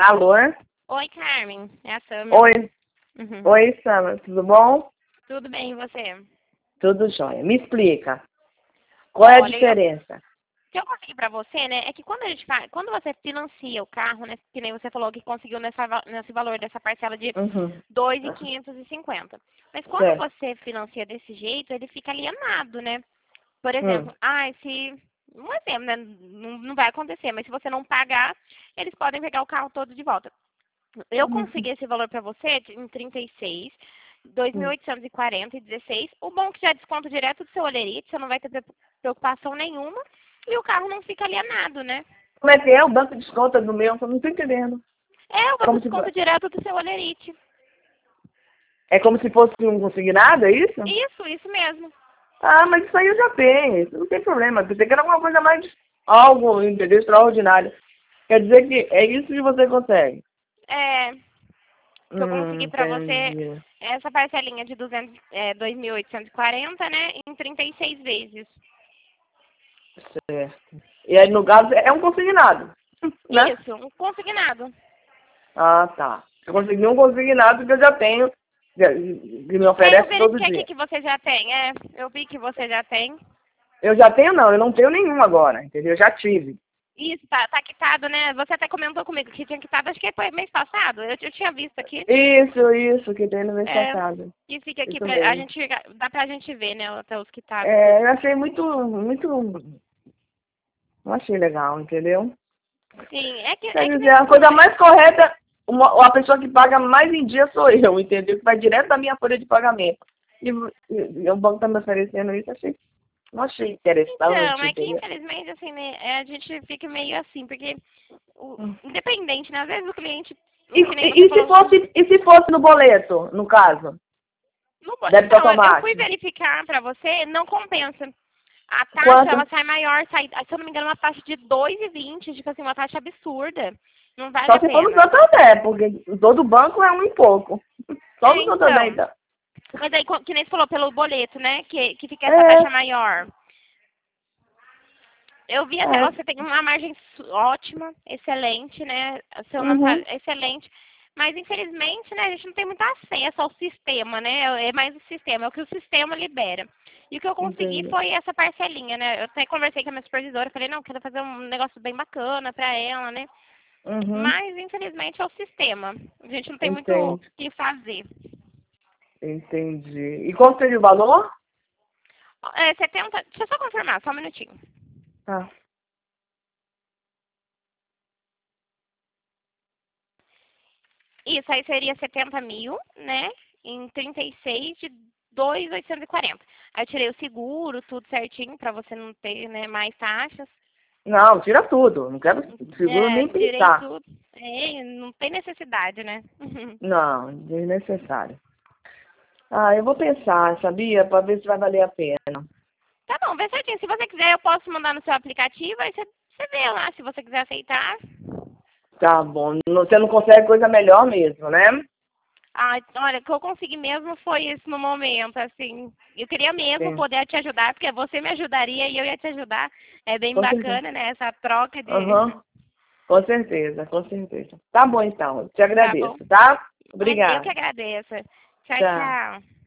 Alô? Oi, Carmen. É a Samia. Oi. Uhum. Oi, Sama. Tudo bom? Tudo bem, e você? Tudo jóia. Me explica. Qual é a Olha, diferença? o que eu consegui pra você, né, é que quando a gente quando você financia o carro, né, que nem você falou que conseguiu nesse valor dessa parcela de Uhum. 2.550. Mas quando Certo. você financia desse jeito, ele fica alienado, né? Por Hum. exemplo, se um exemplo, né, não vai acontecer, mas se você não pagar, eles podem pegar o carro todo de volta. Eu consegui esse valor para você em 36, Hum. 2.840 e 16. O bom é que já desconta direto do seu olerite, você não vai ter preocupação nenhuma. E o carro não fica alienado, né? Como é que é? O banco desconta do meu? Eu não tô entendendo. É, o É banco como se, desconta direto do seu olerite. é como se fosse um consignado, é isso? Isso mesmo. Ah, mas isso aí eu já tenho. Isso não tem problema. Pensei que era alguma coisa mais... Algo, entendeu? Extraordinário. Quer dizer que é isso que você consegue. É, que eu consegui para você Entendi. essa parcelinha de 2.840, né, em 36 vezes. Certo. E aí, no caso, é um consignado, né? Isso, um consignado. Ah, tá. Eu consegui um consignado que eu já tenho, que me É, eu oferece todo verifiquei aqui dia. que você já tem. É, eu vi que você já tem. Eu já tenho, não, eu não tenho nenhum agora, entendeu? Eu já tive. Isso, tá quitado, né? Você até comentou comigo que tinha quitado, acho que foi mês passado. Eu tinha visto aqui. Isso, que tem no mês É, passado. que fica aqui Isso pra a mesmo. gente, dá pra gente ver, né, até os quitados, É, tudo. eu achei não achei legal, entendeu? Sim, Quer é que dizer, nem você a falou, coisa né? mais correta, a pessoa que paga mais em dia sou eu, entendeu? Que vai direto da minha folha de pagamento. E o banco tá me oferecendo isso, não achei Então, interessante, é que entendeu? infelizmente, assim, né, a gente fica meio assim, porque independente, né? Às vezes o cliente, que nem você falou, E se fosse no boleto, no caso? Débito então, eu fui automático. verificar pra você, não compensa. A taxa, Quanto? ela sai maior, sai, se eu não me engano, uma taxa de 2,20, tipo assim, uma taxa absurda. Não vale Só a se for no pena. Santander, porque todo banco é um e pouco. Só É, no Santander, então. então. Mas aí, que nem você falou, pelo boleto, né? Que fica essa É, taxa maior. Eu vi até, é. você tem uma margem ótima, excelente, né? O seu Uhum. excelente. Mas, infelizmente, né, a gente não tem muito acesso ao sistema, né? É mais o sistema, é o que o sistema libera. E o que eu consegui Entendi. foi essa parcelinha, né? Eu até conversei com a minha supervisora, falei, não, quero fazer um negócio bem bacana pra ela, né? Uhum. Mas, infelizmente, é o sistema. A gente não tem muito o Entendi. que fazer. Entendi. E qual seria o valor? É, 70, deixa eu só confirmar, só um minutinho. Ah, Isso aí seria 70 mil, né? Em 36 de 2.840. Aí eu tirei o seguro, tudo certinho, pra você não ter, né, mais taxas. não, tira tudo. Não quero seguro É, nem tirei pensar. tudo. É, não tem necessidade, né? Não, desnecessário. Ah, eu vou pensar, sabia? Para ver se vai valer a pena. Tá bom, vê certinho. Se você quiser, eu posso mandar no seu aplicativo, aí você vê lá, se você quiser aceitar. Tá bom. Você não consegue coisa melhor mesmo, né? Ah, olha, o que eu consegui mesmo foi isso no momento, assim. Eu queria mesmo Sim, poder te ajudar, porque você me ajudaria e eu ia te ajudar. É bem com certeza. bacana, né? Essa troca de. Aham, com certeza, com certeza. Tá bom então, eu te Tá bom? agradeço, tá? Eu que Obrigada. agradeço. Tchau, Tchau. tchau.